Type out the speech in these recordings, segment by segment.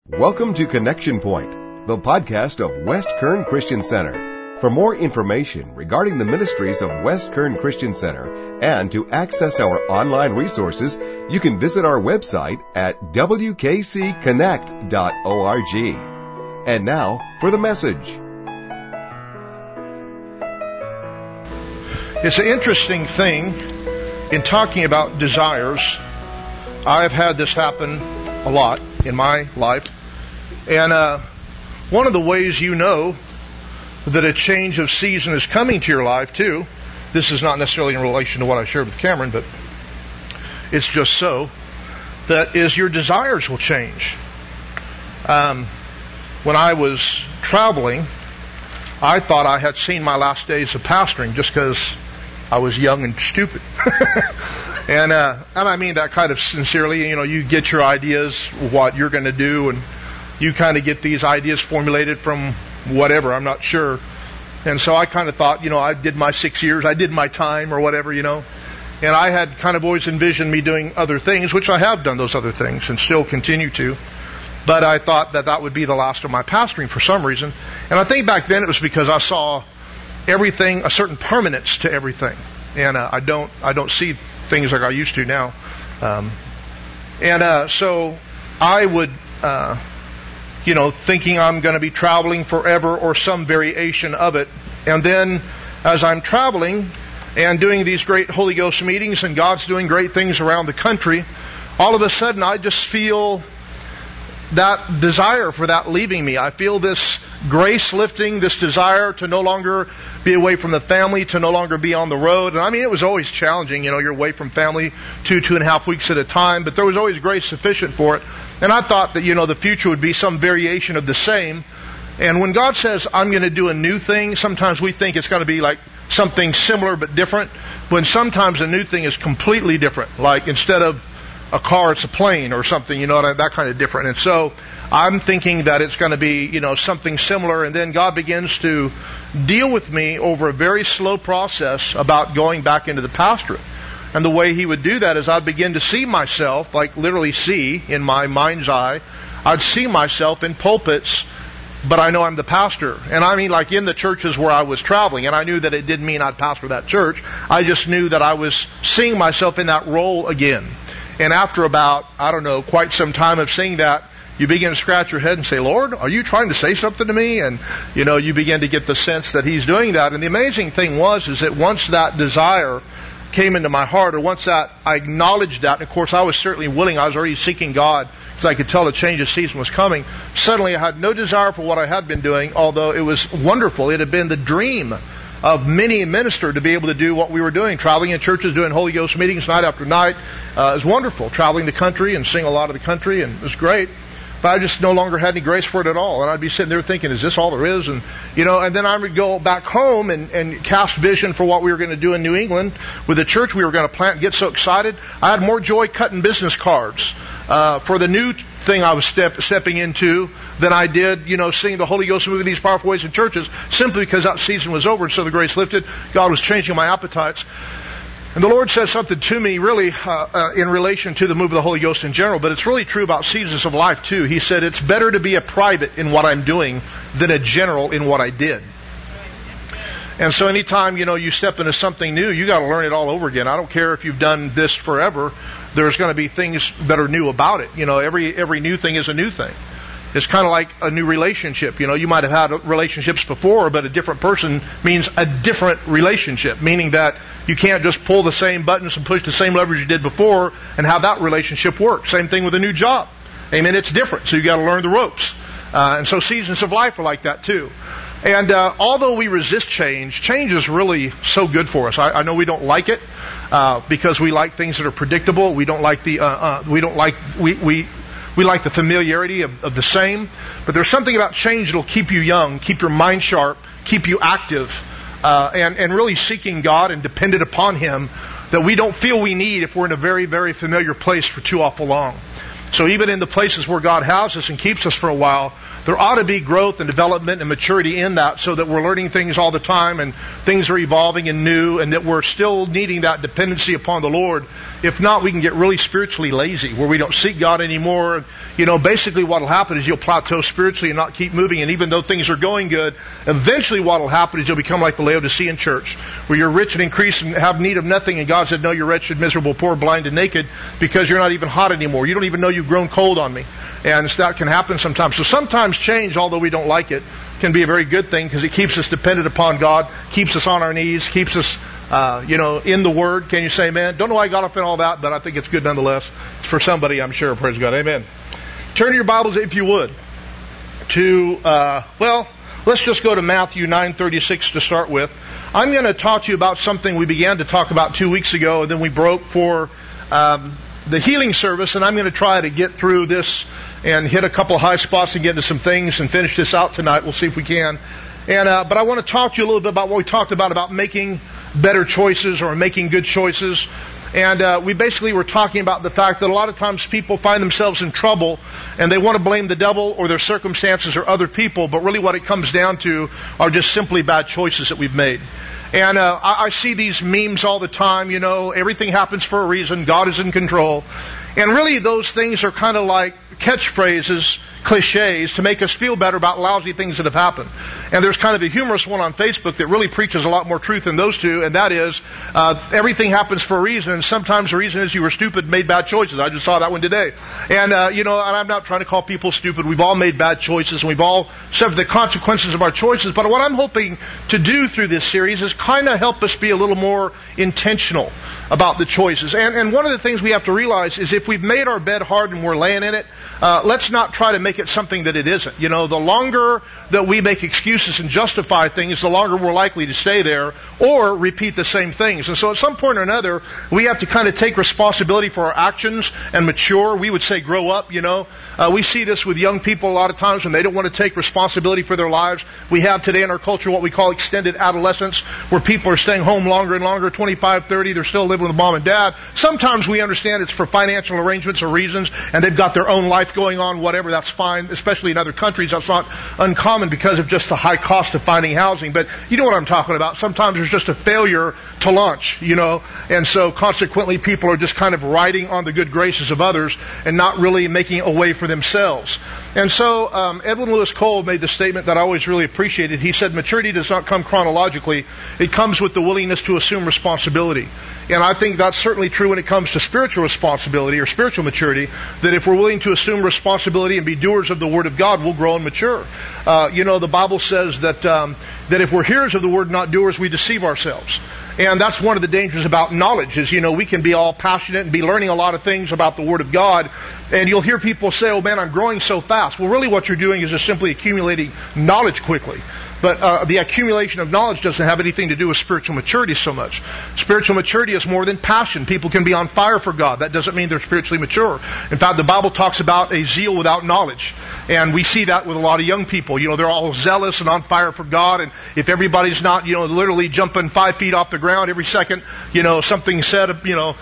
Welcome to Connection Point, the podcast of West Kern Christian Center. For more information regarding the ministries of West Kern Christian Center and to access our online resources, you can visit our website at wkcconnect.org. And now for the message. It's an interesting thing in talking about desires. I've had this happen a lot in my life. And one of the ways you know that a change of season is coming to your life too, this is not necessarily in relation to what I shared with Cameron, but it's just so, that is your desires will change. When I was traveling, I thought I had seen my last days of pastoring just because I was young and stupid. And I mean that kind of sincerely. You know, you get your ideas, what you're going to do, and you kind of get these ideas formulated from whatever, I'm not sure. And so I kind of thought, you know, I did my 6 years, I did my time or whatever, you know. And I had kind of always envisioned me doing other things, which I have done those other things and still continue to. But I thought that that would be the last of my pastoring for some reason. And I think back then it was because I saw everything, a certain permanence to everything. And I don't see things like I used to now. So I would, thinking I'm going to be traveling forever or some variation of it. And then as I'm traveling and doing these great Holy Ghost meetings and God's doing great things around the country, all of a sudden I just feel that desire for that leaving me. I feel this grace lifting, this desire to no longer be away from the family, to no longer be on the road. And I mean, it was always challenging. You know, you're away from family 2.5 weeks at a time, but there was always grace sufficient for it. And I thought that, you know, the future would be some variation of the same. And when God says, I'm going to do a new thing, sometimes we think it's going to be like something similar but different, when sometimes a new thing is completely different. Like instead of a car, it's a plane or something, you know, that kind of different. And so I'm thinking that it's going to be, you know, something similar. And then God begins to deal with me over a very slow process about going back into the pastorate. And the way He would do that is I'd begin to see myself, like literally see in my mind's eye, I'd see myself in pulpits, but I know I'm the pastor. And I mean like in the churches where I was traveling. And I knew that it didn't mean I'd pastor that church. I just knew that I was seeing myself in that role again. And after about, quite some time of seeing that, you begin to scratch your head and say, Lord, are you trying to say something to me? And, you know, you begin to get the sense that He's doing that. And the amazing thing is that once that desire came into my heart, or once that I acknowledged that, and of course I was certainly willing, I was already seeking God, because I could tell a change of season was coming. Suddenly I had no desire for what I had been doing, although it was wonderful. It had been the dream of many a minister to be able to do what we were doing, traveling in churches, doing Holy Ghost meetings night after night. It was wonderful, traveling the country and seeing a lot of the country, and it was great. But I just no longer had any grace for it at all. And I'd be sitting there thinking, is this all there is? And, you know, and then I would go back home and cast vision for what we were going to do in New England with the church we were going to plant and get so excited. I had more joy cutting business cards for the new thing I was stepping into than I did, you know, seeing the Holy Ghost move in these powerful ways in churches, simply because that season was over and so the grace lifted. God was changing my appetites. And the Lord says something to me really in relation to the move of the Holy Ghost in general, but it's really true about seasons of life too. He said, it's better to be a private in what I'm doing than a general in what I did. And so anytime, you know, you step into something new, you got to learn it all over again. I don't care if you've done this forever. There's going to be things that are new about it. You know, every new thing is a new thing. It's kind of like a new relationship. You know, you might have had relationships before, but a different person means a different relationship, meaning that you can't just pull the same buttons and push the same levers you did before and have that relationship work. Same thing with a new job. Amen. It's different, so you got to learn the ropes. And so seasons of life are like that too. And although we resist change, change is really so good for us. I know we don't like it because we like things that are predictable. We don't like we like the familiarity of the same. But there's something about change that'll keep you young, keep your mind sharp, keep you active, and really seeking God and dependent upon Him that we don't feel we need if we're in a very, very familiar place for too awful long. So even in the places where God houses us and keeps us for a while, there ought to be growth and development and maturity in that, so that we're learning things all the time and things are evolving and new, and that we're still needing that dependency upon the Lord. If not, we can get really spiritually lazy, where we don't seek God anymore. basically what will happen is you'll plateau spiritually and not keep moving. And even though things are going good, eventually what will happen is you'll become like the Laodicean church, where you're rich and increased and have need of nothing. And God said, no, you're wretched, miserable, poor, blind, and naked, because you're not even hot anymore. You don't even know you've grown cold on me. And that can happen sometimes. So sometimes change, although we don't like it, can be a very good thing, because it keeps us dependent upon God, keeps us on our knees, keeps us in the Word. Can you say amen? Don't know why I got up in all that, but I think it's good nonetheless. It's for somebody, I'm sure. Praise God. Amen. Turn your Bibles, if you would, to, let's just go to Matthew 9:36 to start with. I'm going to talk to you about something we began to talk about 2 weeks ago, and then we broke for the healing service, and I'm going to try to get through this and hit a couple of high spots and get into some things and finish this out tonight. We'll see if we can. But I want to talk to you a little bit about what we talked about making better choices or making good choices. And we basically were talking about the fact that a lot of times people find themselves in trouble and they want to blame the devil or their circumstances or other people, but really what it comes down to are just simply bad choices that we've made. And I see these memes all the time, everything happens for a reason, God is in control. And really those things are kind of like catchphrases, cliches, to make us feel better about lousy things that have happened. And there's kind of a humorous one on Facebook that really preaches a lot more truth than those two, and that is, everything happens for a reason, and sometimes the reason is you were stupid and made bad choices. I just saw that one today. And, and I'm not trying to call people stupid. We've all made bad choices, and we've all suffered the consequences of our choices. But what I'm hoping to do through this series is kind of help us be a little more intentional about the choices. And one of the things we have to realize is if we've made our bed hard and we're laying in it, let's not try to make it something that it isn't. The longer that we make excuses and justify things, the longer we're likely to stay there or repeat the same things. And so at some point or another, we have to kind of take responsibility for our actions and mature. We would say grow up, We see this with young people a lot of times when they don't want to take responsibility for their lives. We have today in our culture what we call extended adolescence, where people are staying home longer and longer, 25, 30, they're still living with mom and dad. Sometimes we understand it's for financial arrangements or reasons, and they've got their own life going on, whatever, that's fine. Especially in other countries, that's not uncommon because of just the high cost of finding housing. But you know what I'm talking about. Sometimes there's just a failure to launch, and so consequently people are just kind of riding on the good graces of others and not really making a way for themselves. And so Edwin Lewis Cole made the statement that I always really appreciated. He said, maturity does not come chronologically. It comes with the willingness to assume responsibility. And I think that's certainly true when it comes to spiritual responsibility or spiritual maturity, that if we're willing to assume responsibility and be doers of the Word of God, we'll grow and mature. The Bible says that if we're hearers of the Word, not doers, we deceive ourselves. And that's one of the dangers about knowledge is, we can be all passionate and be learning a lot of things about the Word of God. And you'll hear people say, oh man, I'm growing so fast. Well, really what you're doing is just simply accumulating knowledge quickly. But the accumulation of knowledge doesn't have anything to do with spiritual maturity so much. Spiritual maturity is more than passion. People can be on fire for God. That doesn't mean they're spiritually mature. In fact, the Bible talks about a zeal without knowledge. And we see that with a lot of young people. They're all zealous and on fire for God. And if everybody's not, literally jumping 5 feet off the ground every second, something said,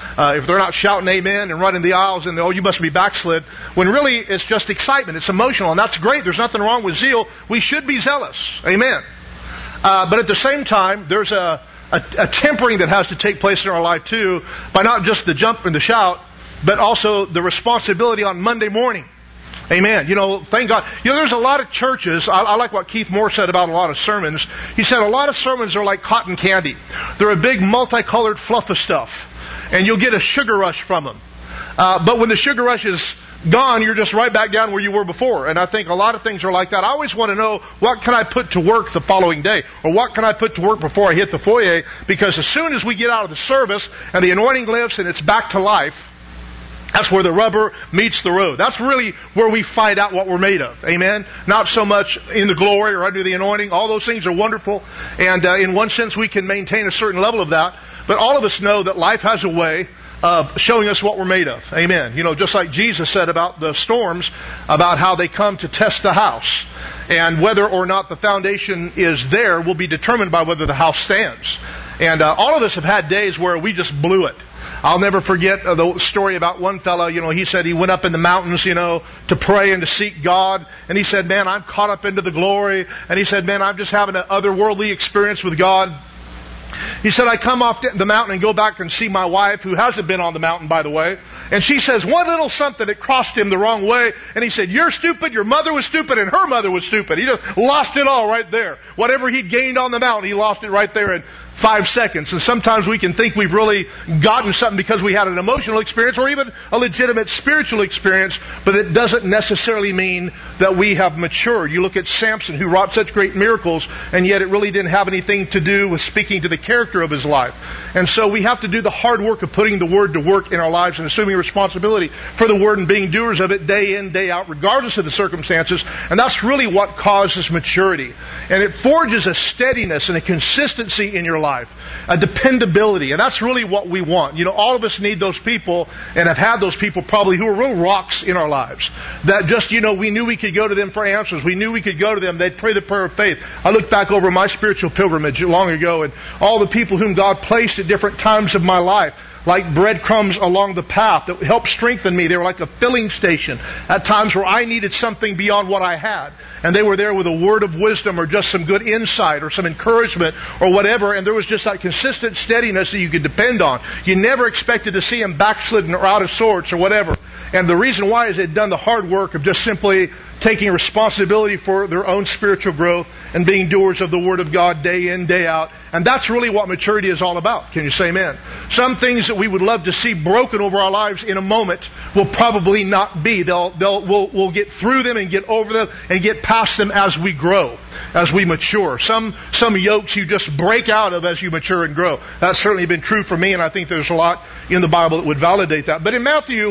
if they're not shouting amen and running the aisles and, you must be backslid. When really it's just excitement. It's emotional. And that's great. There's nothing wrong with zeal. We should be zealous. Amen. But at the same time, there's a tempering that has to take place in our life too, by not just the jump and the shout, but also the responsibility on Monday morning. Amen. Thank God. There's a lot of churches, I like what Keith Moore said about a lot of sermons. He said a lot of sermons are like cotton candy. They're a big multicolored fluff of stuff. And you'll get a sugar rush from them. But when the sugar rush is gone, you're just right back down where you were before. And I think a lot of things are like that. I always want to know, what can I put to work the following day? Or what can I put to work before I hit the foyer? Because as soon as we get out of the service and the anointing lifts and it's back to life, that's where the rubber meets the road. That's really where we find out what we're made of. Amen? Not so much in the glory or under the anointing. All those things are wonderful. And in one sense, we can maintain a certain level of that. But all of us know that life has a way of showing us what we're made of. Amen. Just like Jesus said about the storms, about how they come to test the house. And whether or not the foundation is there will be determined by whether the house stands. And all of us have had days where we just blew it. I'll never forget the story about one fellow, he said he went up in the mountains, to pray and to seek God. And he said, man, I'm caught up into the glory. And he said, man, I'm just having an otherworldly experience with God. He said, I come off the mountain and go back and see my wife, who hasn't been on the mountain, by the way. And she says one little something that crossed him the wrong way. And he said, you're stupid, your mother was stupid, and her mother was stupid. He just lost it all right there. Whatever he'd gained on the mountain, he lost it right there in 5 seconds. And sometimes we can think we've really gotten something because we had an emotional experience or even a legitimate spiritual experience, but it doesn't necessarily mean that we have matured. You look at Samson, who wrought such great miracles, and yet it really didn't have anything to do with speaking to the character of his life. And so we have to do the hard work of putting the Word to work in our lives and assuming responsibility for the Word and being doers of it day in, day out, regardless of the circumstances. And that's really what causes maturity. And it forges a steadiness and a consistency in your life, a dependability. And that's really what we want. You know, all of us need those people, and have had those people probably, who are real rocks in our lives. That just, you know, we knew we could go to them for answers. We knew we could go to them. They'd pray the prayer of faith. I look back over my spiritual pilgrimage long ago, and all the people whom God placed at different times of my life, like breadcrumbs along the path that helped strengthen me. They were like a filling station at times where I needed something beyond what I had. And they were there with a word of wisdom or just some good insight or some encouragement or whatever. And there was just that consistent steadiness that you could depend on. You never expected to see them backslidden or out of sorts or whatever. And the reason why is they'd done the hard work of just simply taking responsibility for their own spiritual growth and being doers of the Word of God day in, day out. And that's really what maturity is all about. Can you say amen? Some things that we would love to see broken over our lives in a moment will probably not be. We'll get through them and get over them and get past them as we grow, as we mature. Some yokes you just break out of as you mature and grow. That's certainly been true for me, and I think there's a lot in the Bible that would validate that. But in Matthew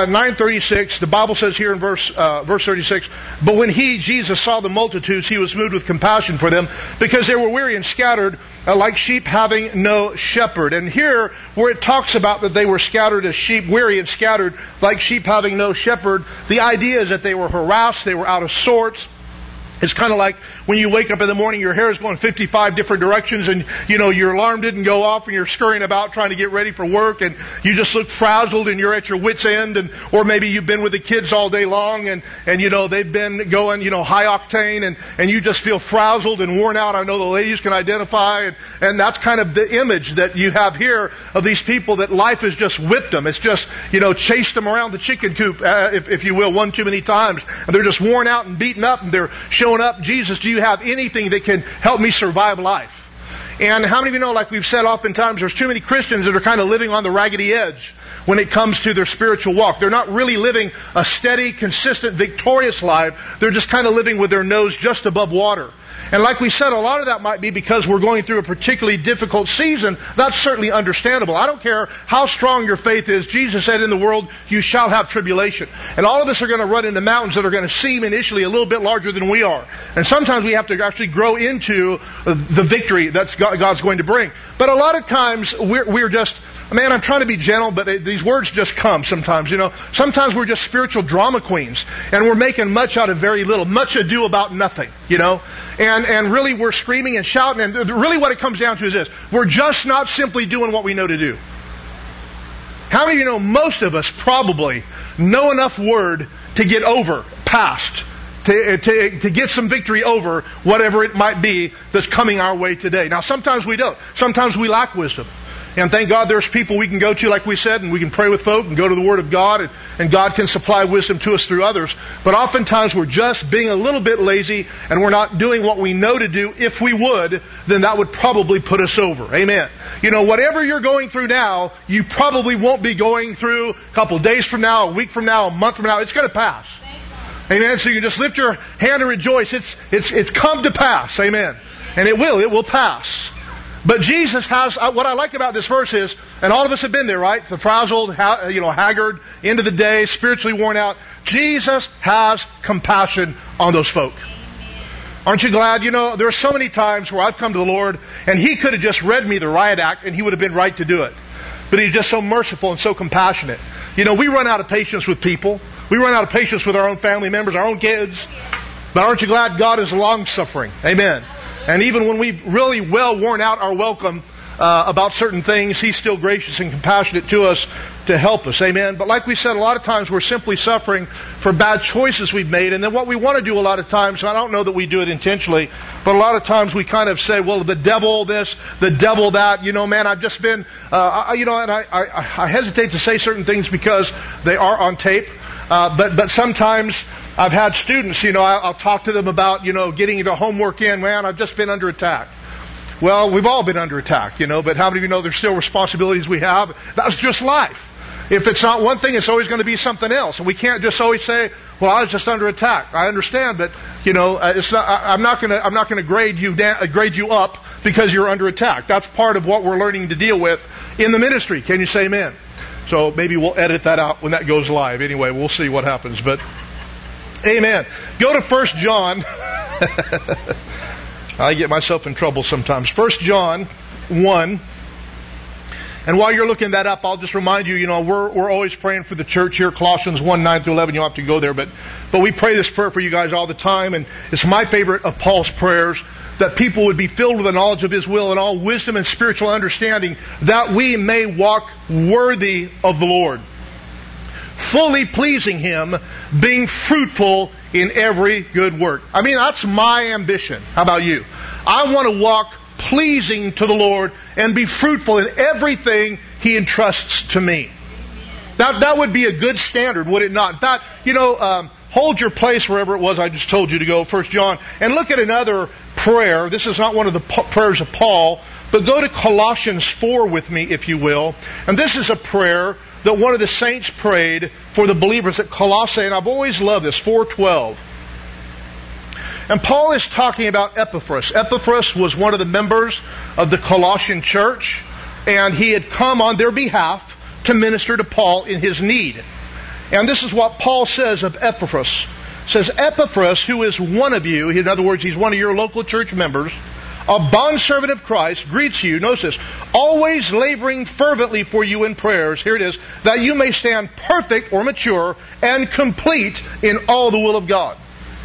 9:36, the Bible says here in verse 36, but when he, Jesus, saw the multitudes, he was moved with compassion for them, because they were weary and scattered like sheep having no shepherd. And here, where it talks about that they were scattered as sheep, weary and scattered like sheep having no shepherd, the idea is that they were harassed, they were out of sorts. It's kind of like when you wake up in the morning, your hair is going 55 different directions, and you know your alarm didn't go off, and you're scurrying about trying to get ready for work, and you just look frazzled, and you're at your wit's end, and or maybe you've been with the kids all day long, and you know they've been going high octane, and you just feel frazzled and worn out. I know the ladies can identify, and that's kind of the image that you have here of these people, that life has just whipped them. It's just chased them around the chicken coop, if you will, one too many times, and they're just worn out and beaten up, and they're showing up, Jesus, do you have anything that can help me survive life? And how many of you know, like we've said oftentimes, there's too many Christians that are kind of living on the raggedy edge when it comes to their spiritual walk. They're not really living a steady, consistent, victorious life. They're just kind of living with their nose just above water. And like we said, a lot of that might be because we're going through a particularly difficult season. That's certainly understandable. I don't care how strong your faith is. Jesus said, in the world you shall have tribulation. And all of us are going to run into mountains that are going to seem initially a little bit larger than we are. And sometimes we have to actually grow into the victory that God's going to bring. But a lot of times we're just... Man, I'm trying to be gentle, but these words just come sometimes, Sometimes we're just spiritual drama queens, and we're making much out of very little, much ado about nothing, And really we're screaming and shouting, and really what it comes down to is this. We're just not simply doing what we know to do. How many of you know most of us probably know enough word to get over, past, to get some victory over whatever it might be that's coming our way today. Now, sometimes we don't. Sometimes we lack wisdom. And thank God there's people we can go to, like we said, and we can pray with folk and go to the Word of God, and God can supply wisdom to us through others. But oftentimes we're just being a little bit lazy, and we're not doing what we know to do. If we would, then that would probably put us over. Amen. Whatever you're going through now, you probably won't be going through a couple days from now, a week from now, a month from now. It's going to pass. Amen. So you can just lift your hand and rejoice. It's come to pass. Amen. And it will pass. But Jesus has, what I like about this verse is, and all of us have been there, right? The frazzled, haggard, end of the day, spiritually worn out. Jesus has compassion on those folk. Aren't you glad? There are so many times where I've come to the Lord, and He could have just read me the riot act, and He would have been right to do it. But He's just so merciful and so compassionate. We run out of patience with people. We run out of patience with our own family members, our own kids. But aren't you glad God is long-suffering? Amen. And even when we've really well worn out our welcome, about certain things, He's still gracious and compassionate to us to help us. Amen. But like we said, a lot of times we're simply suffering for bad choices we've made. And then what we want to do a lot of times, I don't know that we do it intentionally, but a lot of times we kind of say, well, the devil this, the devil that, man, I've just been, and I hesitate to say certain things because they are on tape. But sometimes I've had students, I'll talk to them about, getting the homework in. Man, I've just been under attack. Well, we've all been under attack, but how many of you know there's still responsibilities we have? That's just life. If it's not one thing, it's always going to be something else. And we can't just always say, well, I was just under attack. I understand, but, it's not, I'm not going to grade you up because you're under attack. That's part of what we're learning to deal with in the ministry. Can you say amen? So maybe we'll edit that out when that goes live. Anyway, we'll see what happens. But, amen. Go to 1 John. I get myself in trouble sometimes. 1 John 1. And while you're looking that up, I'll just remind you, we're always praying for the church here. Colossians 1, 9 through 11. You don't have to go there, but we pray this prayer for you guys all the time. And it's my favorite of Paul's prayers, that people would be filled with the knowledge of His will and all wisdom and spiritual understanding, that we may walk worthy of the Lord, fully pleasing Him, being fruitful in every good work. I mean, that's my ambition. How about you? I want to walk pleasing to the Lord and be fruitful in everything He entrusts to me. That would be a good standard, would it not? In fact, hold your place wherever it was I just told you to go, 1 John, and look at another prayer. This is not one of the prayers of Paul, but go to Colossians 4 with me, if you will. And this is a prayer that one of the saints prayed for the believers at Colossae, and I've always loved this, 4:12. And Paul is talking about Epaphras. Epaphras was one of the members of the Colossian church, and he had come on their behalf to minister to Paul in his need. And this is what Paul says of Epaphras. It says, Epaphras, who is one of you, in other words, he's one of your local church members, a bondservant of Christ, greets you, notice this, always laboring fervently for you in prayers, here it is, that you may stand perfect or mature and complete in all the will of God.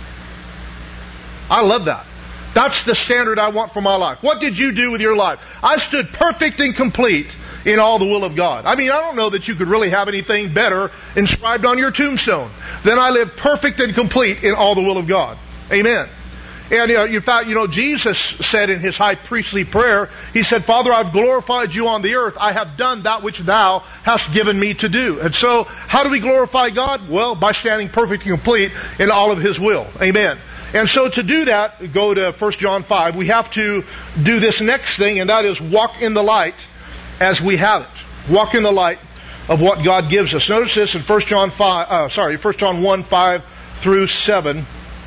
I love that. That's the standard I want for my life. What did you do with your life? I stood perfect and complete in all the will of God. I mean, I don't know that you could really have anything better inscribed on your tombstone than I live perfect and complete in all the will of God. Amen. And in fact, Jesus said in His high priestly prayer, He said, Father, I've glorified you on the earth. I have done that which Thou hast given me to do. And so, how do we glorify God? Well, by standing perfect and complete in all of His will. Amen. And so to do that, go to 1 John 5, we have to do this next thing, and that is walk in the light as we have it. Walk in the light of what God gives us. Notice this in 1 John 1, 5 through 7.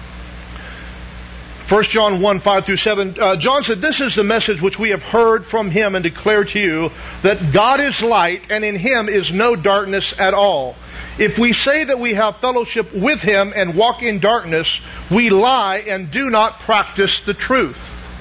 1 John 1, 5 through 7. John said, this is the message which we have heard from Him and declare to you, that God is light, and in Him is no darkness at all. If we say that we have fellowship with Him and walk in darkness, we lie and do not practice the truth.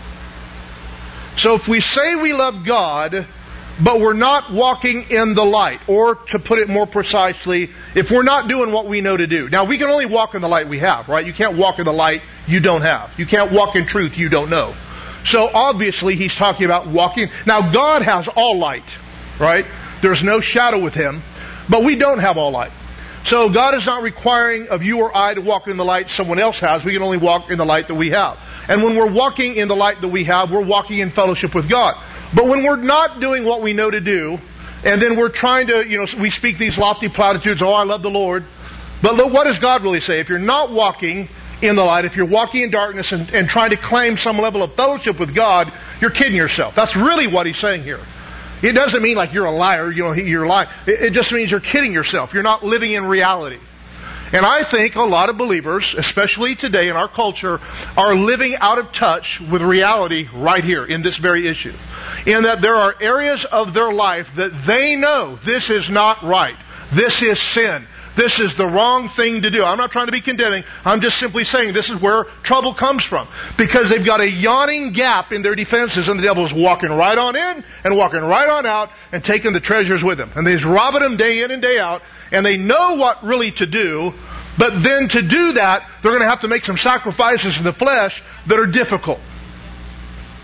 So if we say we love God, but we're not walking in the light, or to put it more precisely, if we're not doing what we know to do. Now, we can only walk in the light we have, right? You can't walk in the light you don't have. You can't walk in truth you don't know. So obviously He's talking about walking. Now, God has all light, right? There's no shadow with Him, but we don't have all light. So God is not requiring of you or I to walk in the light someone else has. We can only walk in the light that we have. And when we're walking in the light that we have, we're walking in fellowship with God. But when we're not doing what we know to do, and then we're trying to, we speak these lofty platitudes, oh, I love the Lord. But look, what does God really say? If you're not walking in the light, if you're walking in darkness and trying to claim some level of fellowship with God, you're kidding yourself. That's really what He's saying here. It doesn't mean like you're a liar, you're lying. It just means you're kidding yourself. You're not living in reality. And I think a lot of believers, especially today in our culture, are living out of touch with reality right here in this very issue. In that there are areas of their life that they know this is not right. This is sin. This is the wrong thing to do. I'm not trying to be condemning. I'm just simply saying this is where trouble comes from. Because they've got a yawning gap in their defenses, and the devil's walking right on in and walking right on out and taking the treasures with him. And he's robbing them day in and day out. And they know what really to do. But then to do that, they're going to have to make some sacrifices in the flesh that are difficult.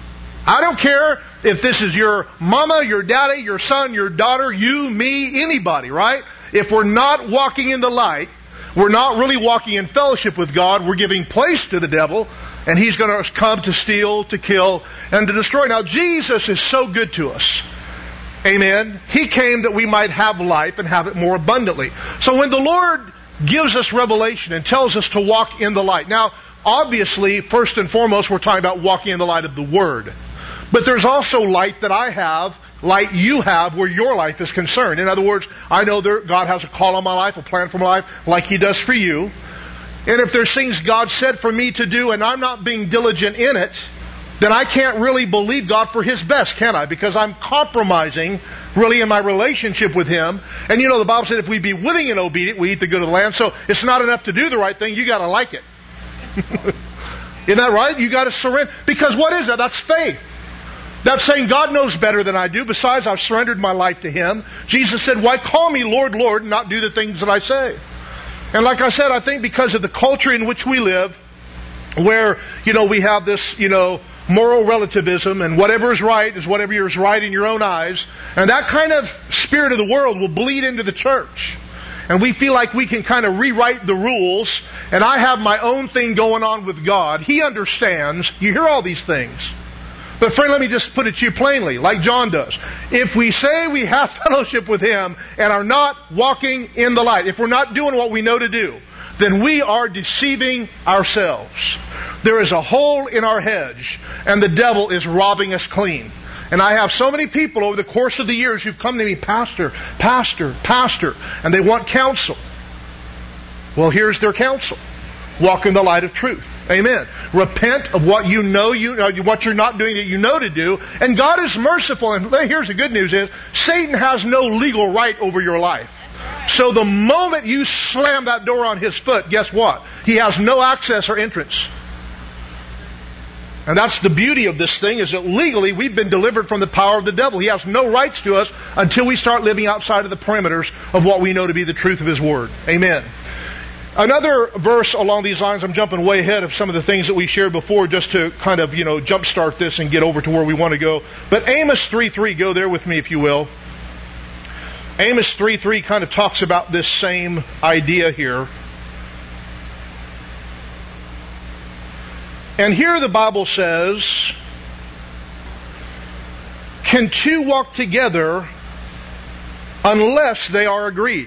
I don't care if this is your mama, your daddy, your son, your daughter, you, me, anybody, right? If we're not walking in the light, we're not really walking in fellowship with God. We're giving place to the devil, and he's going to come to steal, to kill, and to destroy. Now, Jesus is so good to us. Amen. He came that we might have life and have it more abundantly. So when the Lord gives us revelation and tells us to walk in the light. Now, obviously, first and foremost, we're talking about walking in the light of the Word. But there's also light that I have, light you have, where your life is concerned. In other words, I know God has a call on my life, a plan for my life, like He does for you. And if there's things God said for me to do and I'm not being diligent in it, then I can't really believe God for His best, can I? Because I'm compromising really in my relationship with Him. And you know, the Bible said if we be willing and obedient, we eat the good of the land. So it's not enough to do the right thing, you got to like it. Isn't that right? You got to surrender. Because what is that? That's faith. That's saying God knows better than I do. Besides, I've surrendered my life to Him. Jesus said, why call me Lord, Lord, and not do the things that I say? And like I said, I think because of the culture in which we live, where, we have this, moral relativism, and whatever is right is whatever is right in your own eyes. And that kind of spirit of the world will bleed into the church. And we feel like we can kind of rewrite the rules, and I have my own thing going on with God. He understands. You hear all these things. But friend, let me just put it to you plainly, like John does. If we say we have fellowship with Him and are not walking in the light, if we're not doing what we know to do, then we are deceiving ourselves. There is a hole in our hedge, and the devil is robbing us clean. And I have so many people over the course of the years who've come to me, Pastor, Pastor, Pastor, and they want counsel. Well, here's their counsel. Walk in the light of truth. Amen. Repent of what you know, what you're not doing that you know to do. And God is merciful. And here's the good news is, Satan has no legal right over your life. So the moment you slam that door on his foot, guess what? He has no access or entrance. And that's the beauty of this thing, is that legally we've been delivered from the power of the devil. He has no rights to us until we start living outside of the perimeters of what we know to be the truth of His Word. Amen. Another verse along these lines, I'm jumping way ahead of some of the things that we shared before just to kind of, jumpstart this and get over to where we want to go. But Amos 3:3, go there with me if you will. Amos 3:3 kind of talks about this same idea here. And here the Bible says, can two walk together unless they are agreed?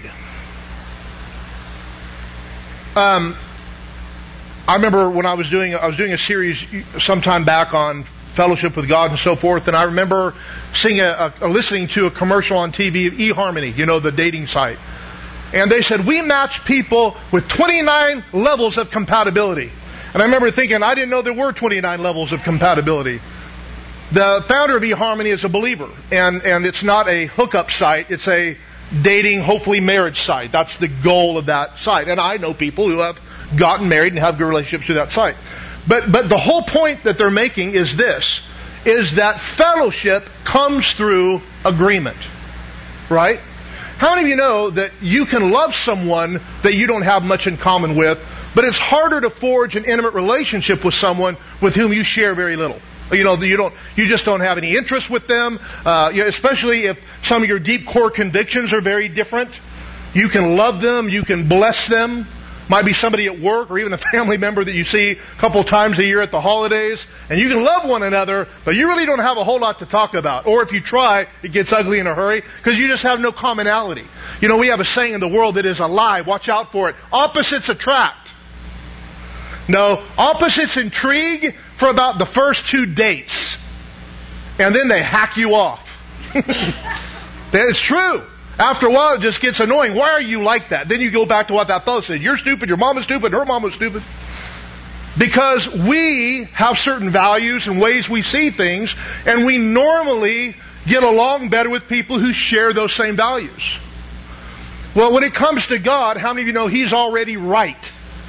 I remember when I was doing a series sometime back on fellowship with God and so forth, and I remember listening to a commercial on TV of eHarmony, the dating site. And they said, we match people with 29 levels of compatibility. And I remember thinking, I didn't know there were 29 levels of compatibility. The founder of eHarmony is a believer, and it's not a hookup site, it's a dating, hopefully marriage site. That's the goal of that site. And I know people who have gotten married and have good relationships through that site. But the whole point that they're making is this, is that fellowship comes through agreement. Right? How many of you know that you can love someone that you don't have much in common with, but it's harder to forge an intimate relationship with someone with whom you share very little? You just don't have any interest with them, especially if some of your deep core convictions are very different. You can love them, you can bless them. Might be somebody at work or even a family member that you see a couple times a year at the holidays, and you can love one another, but you really don't have a whole lot to talk about. Or if you try, it gets ugly in a hurry because you just have no commonality. We have a saying in the world that is a lie. Watch out for it. Opposites attract. No, opposites intrigue for about the first 2 dates. And then they hack you off. It's true. After a while, it just gets annoying. Why are you like that? Then you go back to what that fellow said. You're stupid, your mom is stupid, her mom was stupid. Because we have certain values and ways we see things, and we normally get along better with people who share those same values. Well, when it comes to God, how many of you know He's already right?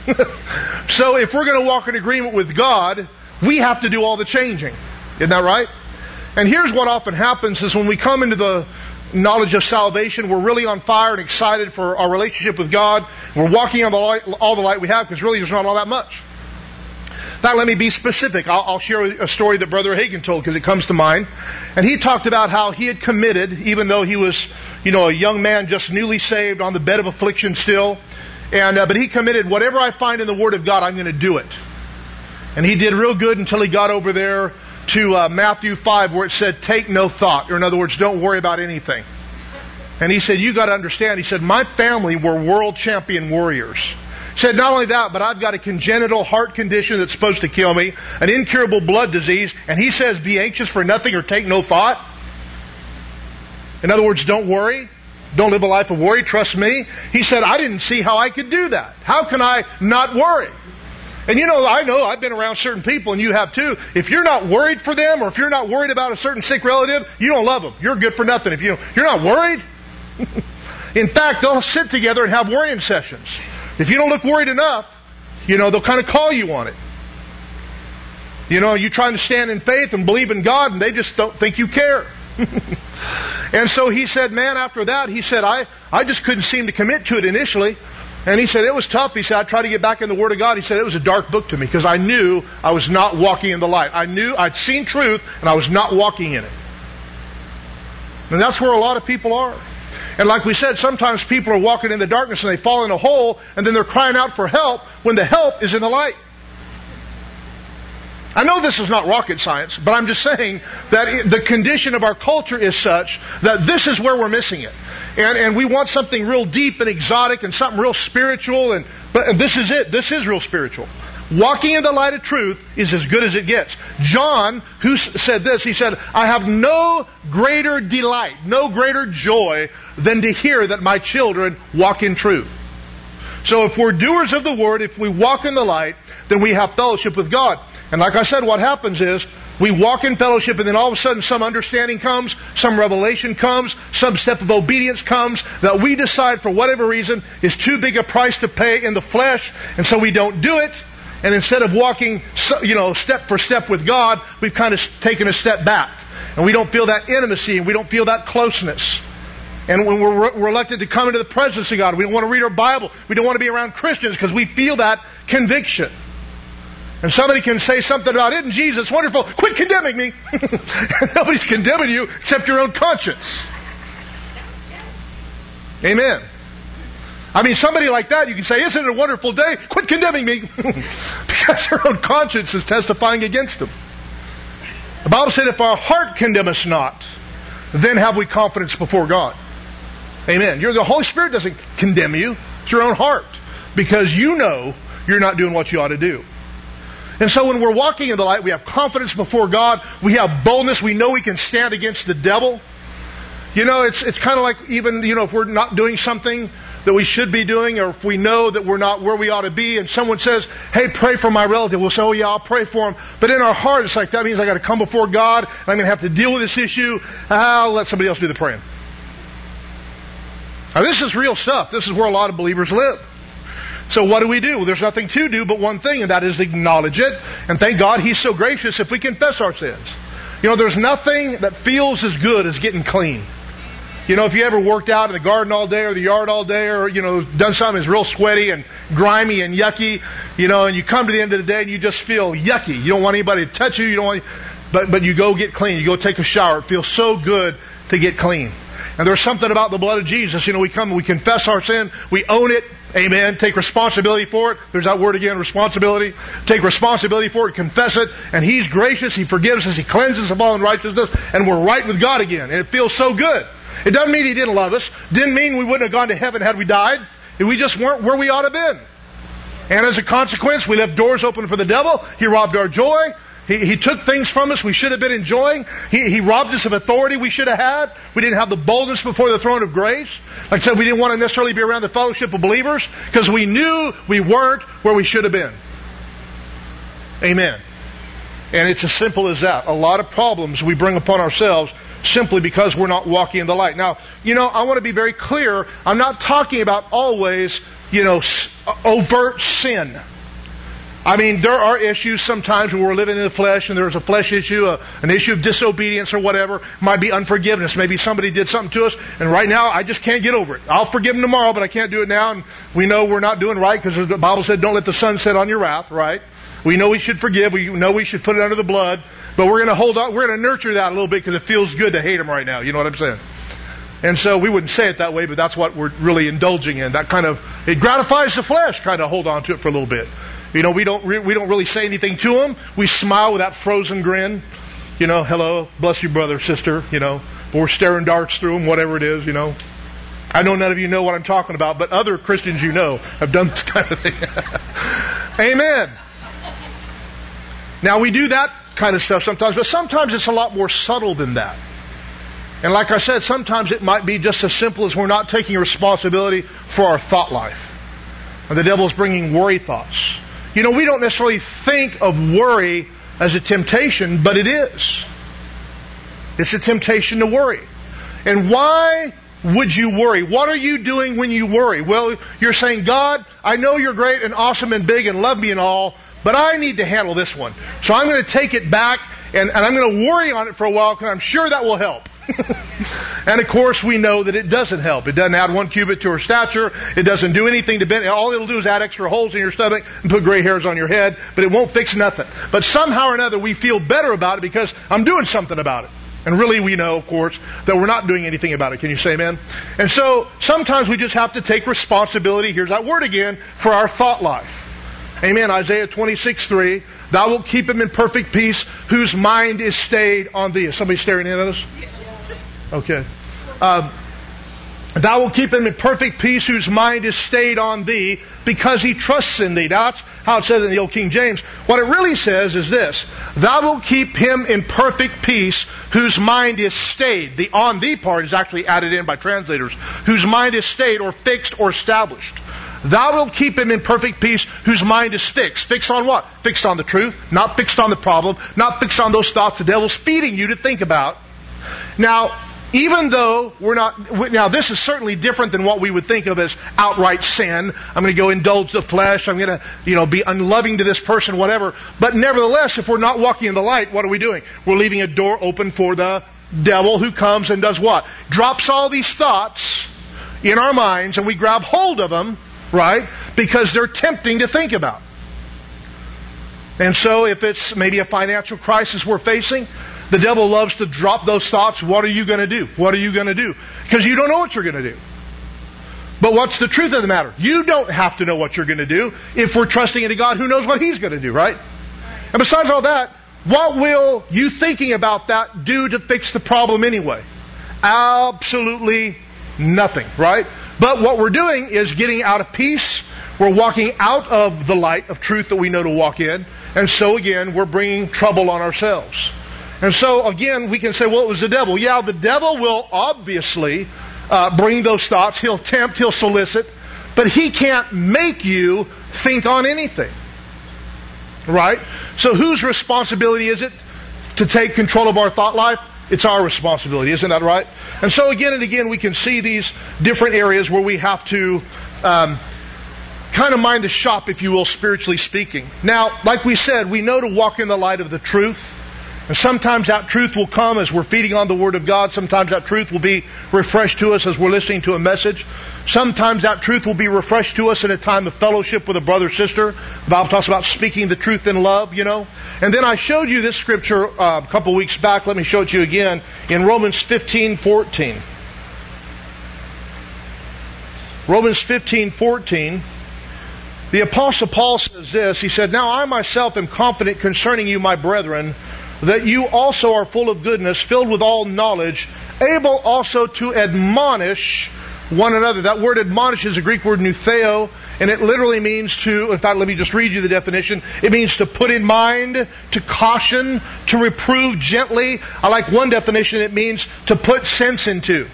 So if we're going to walk in agreement with God, we have to do all the changing. Isn't that right? And here's what often happens is when we come into the knowledge of salvation, we're really on fire and excited for our relationship with God. We're walking on all the light we have, because really there's not all that much. fact, let me be specific. I'll share a story that Brother Hagin told because it comes to mind. And he talked about how he had committed, even though he was, a young man just newly saved on the bed of affliction still. But he committed, whatever I find in the Word of God, I'm going to do it. And he did real good until he got over there to Matthew 5 where it said, take no thought. Or in other words, don't worry about anything. And he said, you got to understand. He said, my family were world champion warriors. He said, not only that, but I've got a congenital heart condition that's supposed to kill me, an incurable blood disease, and he says, be anxious for nothing or take no thought. In other words, don't worry. Don't live a life of worry. Trust me. He said, I didn't see how I could do that. How can I not worry? And I know I've been around certain people, and you have too. If you're not worried for them, or if you're not worried about a certain sick relative, you don't love them. You're good for nothing. If you're not worried. In fact, they'll sit together and have worrying sessions. If you don't look worried enough, they'll kind of call you on it. You're trying to stand in faith and believe in God, and they just don't think you care. And so he said, man, after that, he said, I just couldn't seem to commit to it initially. And he said, it was tough. He said, I tried to get back in the Word of God. He said, it was a dark book to me because I knew I was not walking in the light. I knew I'd seen truth and I was not walking in it. And that's where a lot of people are. And like we said, sometimes people are walking in the darkness and they fall in a hole and then they're crying out for help when the help is in the light. I know this is not rocket science, but I'm just saying that the condition of our culture is such that this is where we're missing it. And we want something real deep and exotic and something real spiritual, but this is it. This is real spiritual. Walking in the light of truth is as good as it gets. John, who said this, he said, I have no greater delight, no greater joy than to hear that my children walk in truth. So if we're doers of the Word, if we walk in the light, then we have fellowship with God. And like I said, what happens is we walk in fellowship and then all of a sudden some understanding comes, some revelation comes, some step of obedience comes that we decide for whatever reason is too big a price to pay in the flesh, and so we don't do it. And instead of walking, step for step with God, we've kind of taken a step back. And we don't feel that intimacy and we don't feel that closeness. And when we're reluctant to come into the presence of God, we don't want to read our Bible, we don't want to be around Christians because we feel that conviction. And somebody can say something about, isn't Jesus wonderful? Quit condemning me. Nobody's condemning you except your own conscience. Amen. I mean, somebody like that, you can say, isn't it a wonderful day? Quit condemning me. Because your own conscience is testifying against them. The Bible said, if our heart condemn us not, then have we confidence before God. Amen. The Holy Spirit doesn't condemn you. It's your own heart. Because you know you're not doing what you ought to do. And so when we're walking in the light, we have confidence before God. We have boldness. We know we can stand against the devil. It's kind of like even, if we're not doing something that we should be doing, or if we know that we're not where we ought to be, and someone says, hey, pray for my relative. We'll say, oh yeah, I'll pray for him. But in our heart, it's like, that means I got to come before God, and I'm going to have to deal with this issue. I'll let somebody else do the praying. Now this is real stuff. This is where a lot of believers live. So what do we do? Well, there's nothing to do but one thing, and that is acknowledge it. And thank God He's so gracious if we confess our sins. There's nothing that feels as good as getting clean. If you ever worked out in the garden all day or the yard all day, or, done something that's real sweaty and grimy and yucky, and you come to the end of the day and you just feel yucky. You don't want anybody to touch you. But you go get clean. You go take a shower. It feels so good to get clean. And there's something about the blood of Jesus. We come and we confess our sin. We own it. Amen. Take responsibility for it. There's that word again, responsibility. Take responsibility for it, confess it, and He's gracious. He forgives us. He cleanses us of all unrighteousness, and we're right with God again. And it feels so good. It doesn't mean He didn't love us. Didn't mean we wouldn't have gone to heaven had we died. We just weren't where we ought to have been. And as a consequence, we left doors open for the devil. He robbed our joy. He took things from us we should have been enjoying. He robbed us of authority we should have had. We didn't have the boldness before the throne of grace. Like I said, we didn't want to necessarily be around the fellowship of believers because we knew we weren't where we should have been. Amen. And it's as simple as that. A lot of problems we bring upon ourselves simply because we're not walking in the light. Now, I want to be very clear. I'm not talking about always, overt sin. I mean, there are issues sometimes where we're living in the flesh and there's a flesh issue, an issue of disobedience or whatever. It might be unforgiveness. Maybe somebody did something to us and right now I just can't get over it. I'll forgive them tomorrow, but I can't do it now. And we know we're not doing right because the Bible said don't let the sun set on your wrath, right? We know we should forgive. We know we should put it under the blood. But we're going to hold on. We're going to nurture that a little bit because it feels good to hate them right now. You know what I'm saying? And so we wouldn't say it that way, but that's what we're really indulging in. That kind of, it gratifies the flesh, kind of hold on to it for a little bit. You know, we don't really say anything to them. We smile with that frozen grin. You know, hello, bless you, brother, sister, you know. But we're staring darts through them, whatever it is, you know. I know none of you know what I'm talking about, but other Christians you know have done this kind of thing. Amen. Now, we do that kind of stuff sometimes, but sometimes it's a lot more subtle than that. And like I said, sometimes it might be just as simple as we're not taking responsibility for our thought life. And the devil's bringing worry thoughts. You know, we don't necessarily think of worry as a temptation, but it is. It's a temptation to worry. And why would you worry? What are you doing when you worry? Well, you're saying, God, I know you're great and awesome and big and love me and all, but I need to handle this one. So I'm going to take it back and I'm going to worry on it for a while because I'm sure that will help. And of course we know that it doesn't help. It doesn't add 1 cubit to her stature. It doesn't do anything to bend. All it'll do is add extra holes in your stomach and put gray hairs on your head, but it won't fix nothing. But somehow or another we feel better about it because I'm doing something about it. And really we know, of course, that we're not doing anything about it. Can you say amen? And so sometimes we just have to take responsibility, here's that word again, for our thought life. Amen. Isaiah 26:3. Thou wilt keep him in perfect peace whose mind is stayed on thee. Is somebody staring in at us? Okay. Thou wilt keep him in perfect peace whose mind is stayed on thee because he trusts in thee. Now, that's how it says in the Old King James. What it really says is this. Thou wilt keep him in perfect peace whose mind is stayed. The on thee part is actually added in by translators. Whose mind is stayed or fixed or established. Thou wilt keep him in perfect peace whose mind is fixed. Fixed on what? Fixed on the truth. Not fixed on the problem. Not fixed on those thoughts the devil's feeding you to think about. Now, even though now this is certainly different than what we would think of as outright sin. I'm going to go indulge the flesh. I'm going to, be unloving to this person, whatever. But nevertheless, if we're not walking in the light, what are we doing? We're leaving a door open for the devil who comes and does what? Drops all these thoughts in our minds and we grab hold of them, right? Because they're tempting to think about. And so if it's maybe a financial crisis we're facing, the devil loves to drop those thoughts. What are you going to do? What are you going to do? Because you don't know what you're going to do. But what's the truth of the matter? You don't have to know what you're going to do if we're trusting in a God who knows what He's going to do, right? And besides all that, what will you thinking about that do to fix the problem anyway? Absolutely nothing, right? But what we're doing is getting out of peace. We're walking out of the light of truth that we know to walk in. And so again, we're bringing trouble on ourselves. And so, again, we can say, well, it was the devil. Yeah, the devil will obviously bring those thoughts. He'll tempt, he'll solicit. But he can't make you think on anything. Right? So whose responsibility is it to take control of our thought life? It's our responsibility. Isn't that right? And so again and again, we can see these different areas where we have to kind of mind the shop, if you will, spiritually speaking. Now, like we said, we know to walk in the light of the truth. And sometimes that truth will come as we're feeding on the Word of God. Sometimes that truth will be refreshed to us as we're listening to a message. Sometimes that truth will be refreshed to us in a time of fellowship with a brother or sister. The Bible talks about speaking the truth in love, And then I showed you this scripture a couple weeks back. Let me show it to you again in Romans 15:14. Romans 15:14. The Apostle Paul says this. He said, Now I myself am confident concerning you, my brethren, that you also are full of goodness, filled with all knowledge, able also to admonish one another. That word admonish is a Greek word nutheo, and it literally means to, in fact, let me just read you the definition. It means to put in mind, to caution, to reprove gently. I like one definition, it means to put sense into.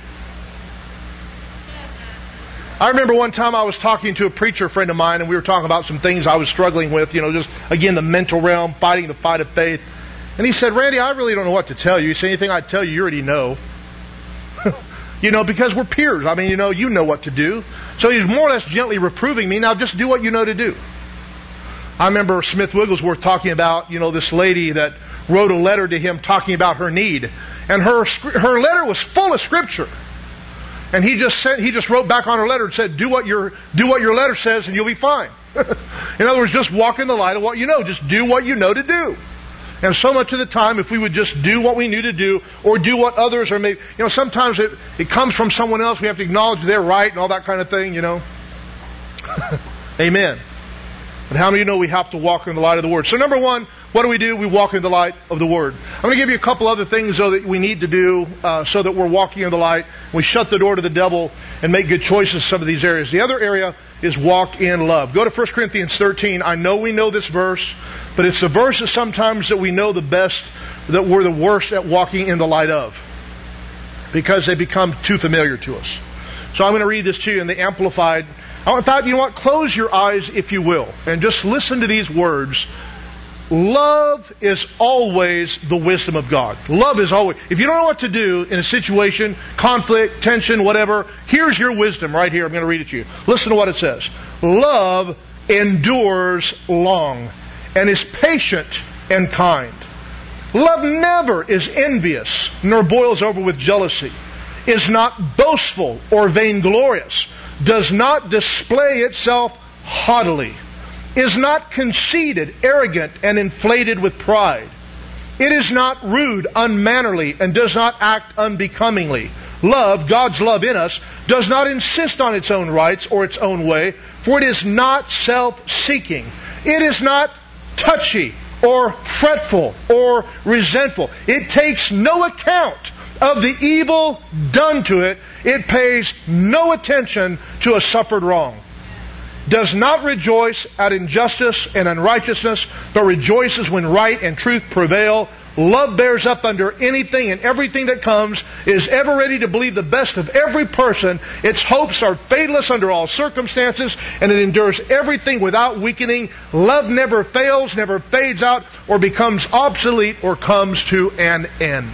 I remember one time I was talking to a preacher friend of mine, and we were talking about some things I was struggling with, just, again, the mental realm, fighting the fight of faith. And he said, Randy, I really don't know what to tell you. You say anything I tell you, you already know. Because we're peers. I mean, you know what to do. So he's more or less gently reproving me. Now just do what you know to do. I remember Smith Wigglesworth talking about, this lady that wrote a letter to him talking about her need. And her letter was full of scripture. And he just wrote back on her letter and said, do what your letter says and you'll be fine. In other words, just walk in the light of what you know. Just do what you know to do. And so much of the time, if we would just do what we knew to do, or do what others are maybe, sometimes it comes from someone else. We have to acknowledge they're right and all that kind of thing, Amen. But how many of you know we have to walk in the light of the Word? So number one, what do? We walk in the light of the Word. I'm going to give you a couple other things, though, that we need to do so that we're walking in the light. We shut the door to the devil and make good choices in some of these areas. The other area is walk in love. Go to 1 Corinthians 13. I know we know this verse, but it's the verses sometimes that we know the best, that we're the worst at walking in the light of, because they become too familiar to us. So I'm going to read this to you in the Amplified. In fact, you know what? Close your eyes, if you will, and just listen to these words. Love is always the wisdom of God. Love is always. If you don't know what to do in a situation, conflict, tension, whatever, here's your wisdom right here. I'm going to read it to you. Listen to what it says. Love endures long and is patient and kind. Love never is envious, nor boils over with jealousy, is not boastful or vainglorious, does not display itself haughtily, is not conceited, arrogant, and inflated with pride. It is not rude, unmannerly, and does not act unbecomingly. Love, God's love in us, does not insist on its own rights or its own way, for it is not self-seeking. It is not touchy or fretful or resentful. It takes no account of the evil done to it. It pays no attention to a suffered wrong. Does not rejoice at injustice and unrighteousness, but rejoices when right and truth prevail. Love bears up under anything and everything that comes, is ever ready to believe the best of every person. Its hopes are fadeless under all circumstances, and it endures everything without weakening. Love never fails, never fades out, or becomes obsolete, or comes to an end.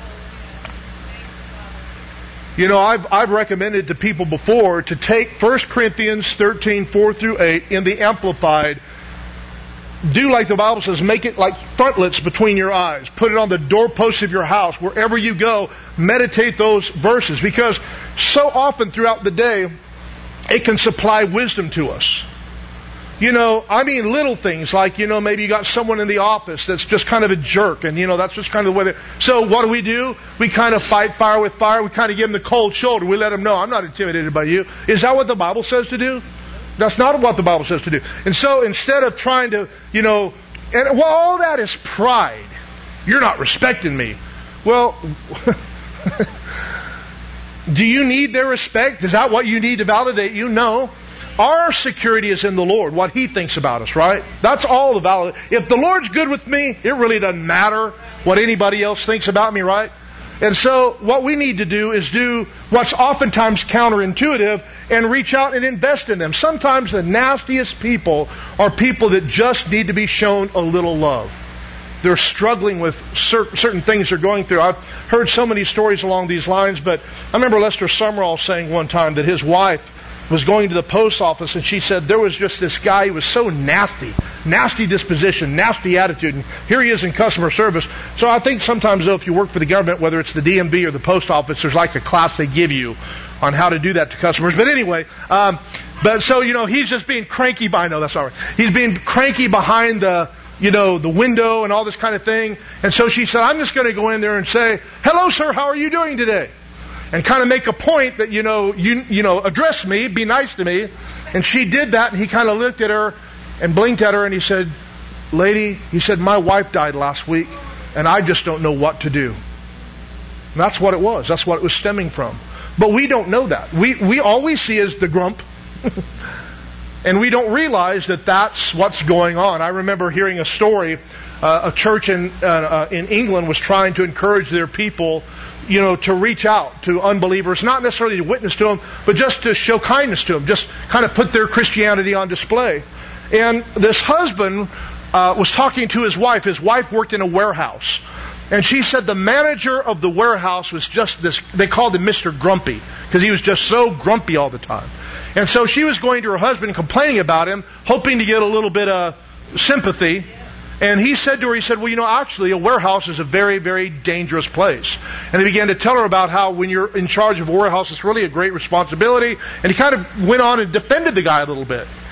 I've recommended to people before to take 1 Corinthians 13, 4 through 8 in the Amplified. Do like the Bible says, make it like frontlets between your eyes. Put it on the doorposts of your house. Wherever you go, meditate those verses. Because so often throughout the day, it can supply wisdom to us. Little things like, maybe you got someone in the office that's just kind of a jerk, and, that's just kind of the way they... So what do? We kind of fight fire with fire. We kind of give them the cold shoulder. We let them know, I'm not intimidated by you. Is that what the Bible says to do? That's not what the Bible says to do. And so instead of trying to, all that is pride. You're not respecting me. Well, do you need their respect? Is that what you need to validate you? No. Our security is in the Lord, what He thinks about us, right? That's all the valid. If the Lord's good with me, it really doesn't matter what anybody else thinks about me, right? And so what we need to do is do what's oftentimes counterintuitive and reach out and invest in them. Sometimes the nastiest people are people that just need to be shown a little love. They're struggling with certain things they're going through. I've heard so many stories along these lines, but I remember Lester Sumrall saying one time that his wife was going to the post office, and she said there was just this guy who was so nasty disposition, nasty attitude, and here he is in customer service. So I think sometimes, though, if you work for the government, whether it's the DMV or the post office, there's like a class they give you on how to do that to customers. But anyway, he's just being cranky. I know that's all right. He's being cranky behind the window and all this kind of thing. And so she said, I'm just going to go in there and say, hello, sir, how are you doing today? And kind of make a point that, address me, be nice to me. And she did that, and he kind of looked at her and blinked at her, and he said, lady, he said, my wife died last week, and I just don't know what to do. And that's what it was. That's what it was stemming from. But we don't know that. We all we see is the grump. And we don't realize that that's what's going on. I remember hearing a story. A church in England was trying to encourage their people, to reach out to unbelievers, not necessarily to witness to them, but just to show kindness to them, just kind of put their Christianity on display. And this husband was talking to his wife. His wife worked in a warehouse. And she said the manager of the warehouse was just this, they called him Mr. Grumpy, because he was just so grumpy all the time. And so she was going to her husband complaining about him, hoping to get a little bit of sympathy. And he said to her, well, actually a warehouse is a very, very dangerous place. And he began to tell her about how when you're in charge of a warehouse, it's really a great responsibility. And he kind of went on and defended the guy a little bit.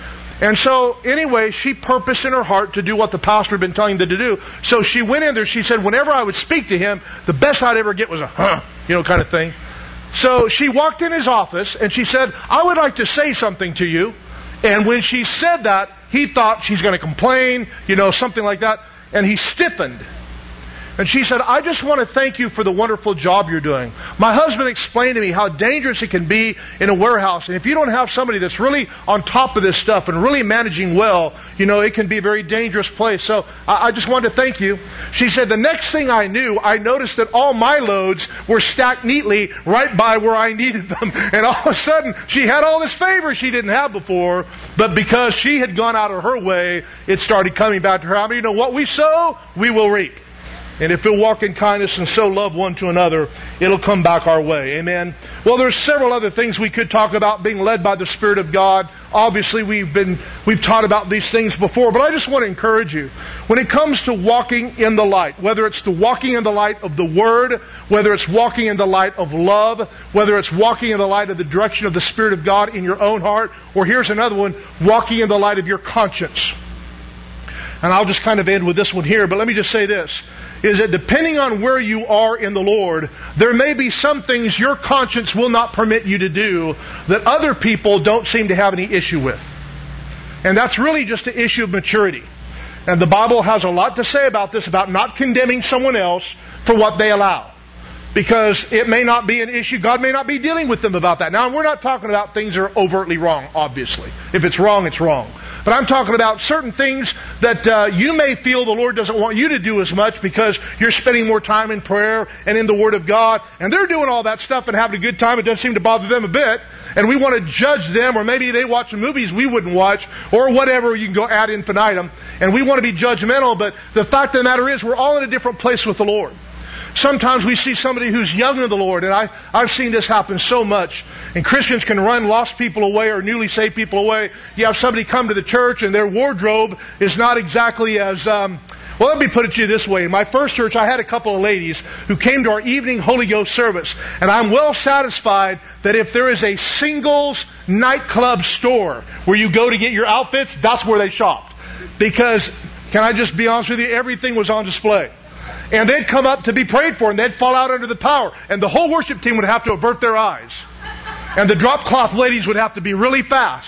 And so, anyway, she purposed in her heart to do what the pastor had been telling them to do. So she went in there. She said, whenever I would speak to him, the best I'd ever get was a kind of thing. So she walked in his office and she said, I would like to say something to you. And when she said that, he thought she's going to complain, something like that. And he stiffened. And she said, I just want to thank you for the wonderful job you're doing. My husband explained to me how dangerous it can be in a warehouse. And if you don't have somebody that's really on top of this stuff and really managing well, it can be a very dangerous place. So I just wanted to thank you. She said, the next thing I knew, I noticed that all my loads were stacked neatly right by where I needed them. And all of a sudden, she had all this favor she didn't have before. But because she had gone out of her way, it started coming back to her. I mean, what we sow, we will reap. And if we'll walk in kindness and show love one to another, it'll come back our way. Amen. Well, there's several other things we could talk about, being led by the Spirit of God. Obviously, we've taught about these things before, but I just want to encourage you. When it comes to walking in the light, whether it's the walking in the light of the Word, whether it's walking in the light of love, whether it's walking in the light of the direction of the Spirit of God in your own heart, or here's another one, walking in the light of your conscience. And I'll just kind of end with this one here, but let me just say this, is that depending on where you are in the Lord, there may be some things your conscience will not permit you to do that other people don't seem to have any issue with. And that's really just an issue of maturity. And the Bible has a lot to say about this, about not condemning someone else for what they allow. Because it may not be an issue. God may not be dealing with them about that. Now, we're not talking about things that are overtly wrong, obviously. If it's wrong, it's wrong. But I'm talking about certain things that you may feel the Lord doesn't want you to do as much because you're spending more time in prayer and in the Word of God. And they're doing all that stuff and having a good time. It doesn't seem to bother them a bit. And we want to judge them, or maybe they watch movies we wouldn't watch, or whatever. You can go ad infinitum. And we want to be judgmental. But the fact of the matter is we're all in a different place with the Lord. Sometimes we see somebody who's young in the Lord, and I've seen this happen so much. And Christians can run lost people away or newly saved people away. You have somebody come to the church and their wardrobe is not exactly as, well, let me put it to you this way. In my first church, I had a couple of ladies who came to our evening Holy Ghost service. And I'm well satisfied that if there is a singles nightclub store where you go to get your outfits, that's where they shopped. Because, can I just be honest with you, everything was on display. And they'd come up to be prayed for, and they'd fall out under the power. And the whole worship team would have to avert their eyes. And the drop cloth ladies would have to be really fast.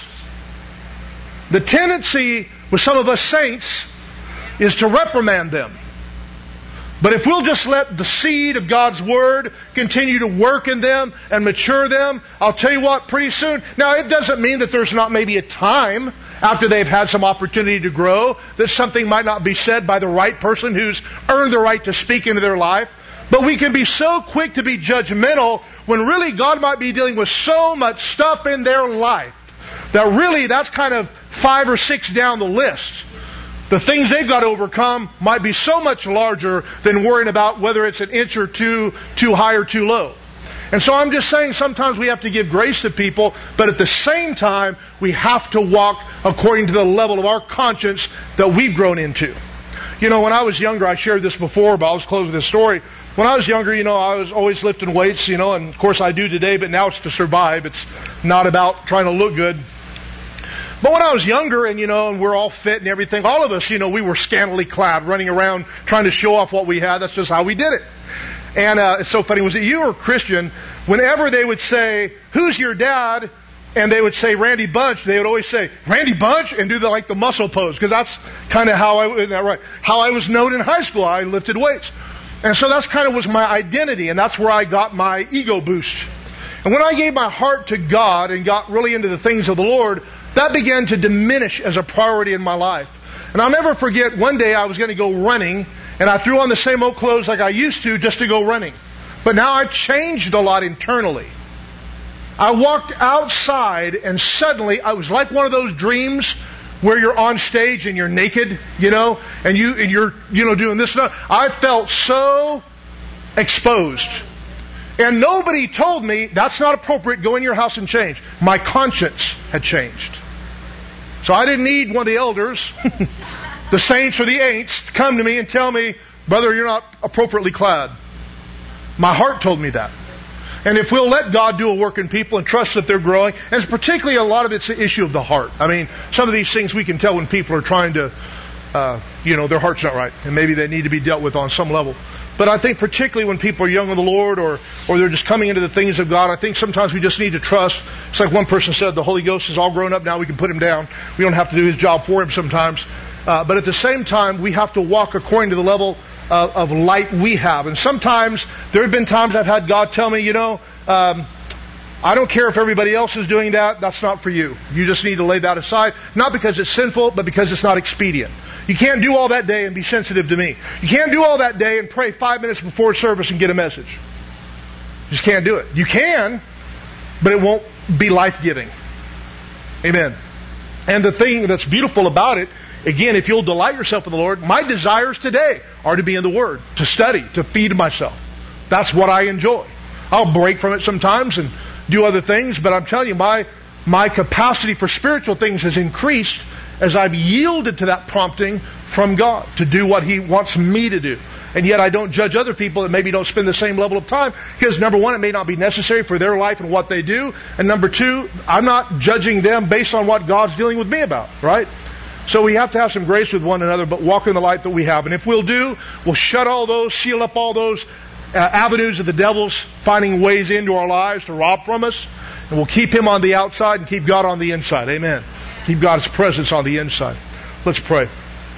The tendency with some of us saints is to reprimand them. But if we'll just let the seed of God's Word continue to work in them and mature them, I'll tell you what, pretty soon. Now, it doesn't mean that there's not maybe a time after they've had some opportunity to grow that something might not be said by the right person who's earned the right to speak into their life. But we can be so quick to be judgmental when really God might be dealing with so much stuff in their life that really that's kind of 5 or 6 down the list. The things they've got to overcome might be so much larger than worrying about whether it's an inch or two too high or too low. And so I'm just saying sometimes we have to give grace to people, but at the same time we have to walk according to the level of our conscience that we've grown into. When I was younger, I shared this before, but I'll just close with this story. When I was younger, I was always lifting weights, and of course I do today, but now it's to survive. It's not about trying to look good. But when I was younger and we're all fit and everything, all of us, we were scantily clad, running around trying to show off what we had. That's just how we did it. And it's so funny. Was it you or Christian? Whenever they would say, "Who's your dad?" and they would say Randy Bunch, they would always say Randy Bunch and do the muscle pose, because that's kind of how I was known in high school. I lifted weights, and so that's kind of was my identity, and that's where I got my ego boost. And when I gave my heart to God and got really into the things of the Lord, that began to diminish as a priority in my life. And I'll never forget, one day I was going to go running, and I threw on the same old clothes like I used to just to go running. But now I've changed a lot internally. I walked outside, and suddenly I was like one of those dreams where you're on stage and you're naked, and you're doing this stuff. I felt so exposed. And nobody told me, that's not appropriate, go in your house and change. My conscience had changed. So I didn't need one of the elders, the saints or the ain'ts, to come to me and tell me, brother, you're not appropriately clad. My heart told me that. And if we'll let God do a work in people and trust that they're growing, and it's particularly a lot of it's the issue of the heart. I mean, some of these things we can tell when people are trying to, their heart's not right, and maybe they need to be dealt with on some level. But I think particularly when people are young in the Lord or they're just coming into the things of God, I think sometimes we just need to trust. It's like one person said, the Holy Ghost is all grown up now, we can put him down. We don't have to do his job for him sometimes. But at the same time, we have to walk according to the level of light we have. And sometimes, there have been times I've had God tell me, I don't care if everybody else is doing that, that's not for you. You just need to lay that aside. Not because it's sinful, but because it's not expedient. You can't do all that day and be sensitive to me. You can't do all that day and pray 5 minutes before service and get a message. You just can't do it. You can, but it won't be life-giving. Amen. And the thing that's beautiful about it, again, if you'll delight yourself in the Lord, my desires today are to be in the Word, to study, to feed myself. That's what I enjoy. I'll break from it sometimes and do other things, but I'm telling you, my capacity for spiritual things has increased as I've yielded to that prompting from God to do what He wants me to do. And yet I don't judge other people that maybe don't spend the same level of time, because number one, it may not be necessary for their life and what they do, and number two, I'm not judging them based on what God's dealing with me about, right? So we have to have some grace with one another, but walk in the light that we have. And if we'll shut all those, seal up all those avenues of the devil's finding ways into our lives to rob from us, and we'll keep him on the outside and keep God on the inside. Amen. Keep God's presence on the inside. Let's pray.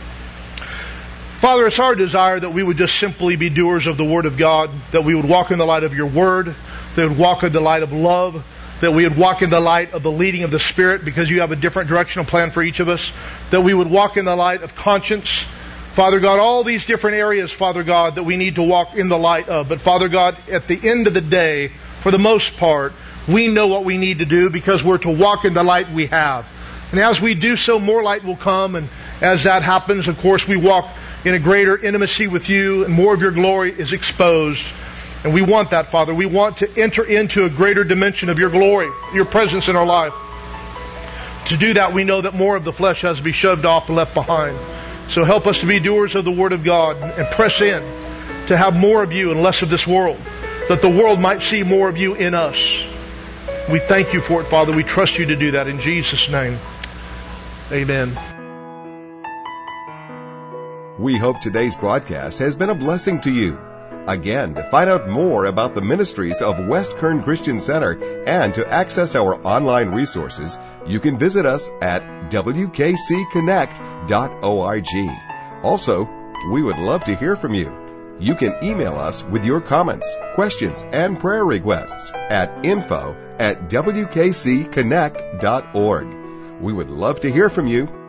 Father, it's our desire that we would just simply be doers of the Word of God, that we would walk in the light of Your Word, that we would walk in the light of love, that we would walk in the light of the leading of the Spirit, because You have a different directional plan for each of us, that we would walk in the light of conscience. Father God, all these different areas, Father God, that we need to walk in the light of. But Father God, at the end of the day, for the most part, we know what we need to do because we're to walk in the light we have. And as we do so, more light will come. And as that happens, of course, we walk in a greater intimacy with You, and more of Your glory is exposed. And we want that, Father. We want to enter into a greater dimension of Your glory, Your presence in our life. To do that, we know that more of the flesh has to be shoved off and left behind. So help us to be doers of the Word of God and press in to have more of You and less of this world, that the world might see more of You in us. We thank You for it, Father. We trust You to do that in Jesus' name. Amen. We hope today's broadcast has been a blessing to you. Again, to find out more about the ministries of West Kern Christian Center and to access our online resources, you can visit us at wkcconnect.org. Also, we would love to hear from you. You can email us with your comments, questions, and prayer requests at info@wkcconnect.org. We would love to hear from you.